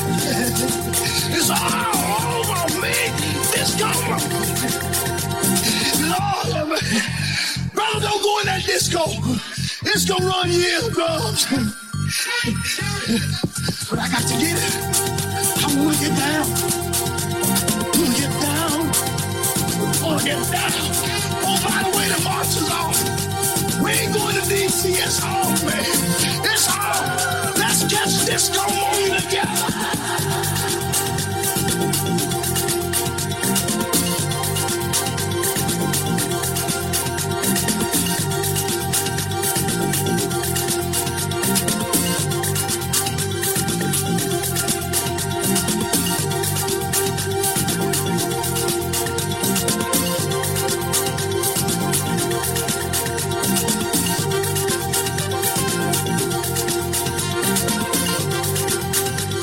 It's all over me. Disco. Lord, brother, don't go in that disco. It's gonna run you in, drums. But I got to get it. I wanna get down. I wanna get down. I wanna get down. Oh, by the way, the march is on. We ain't going to DC. It's all, man. It's all. Let's catch disco moving again.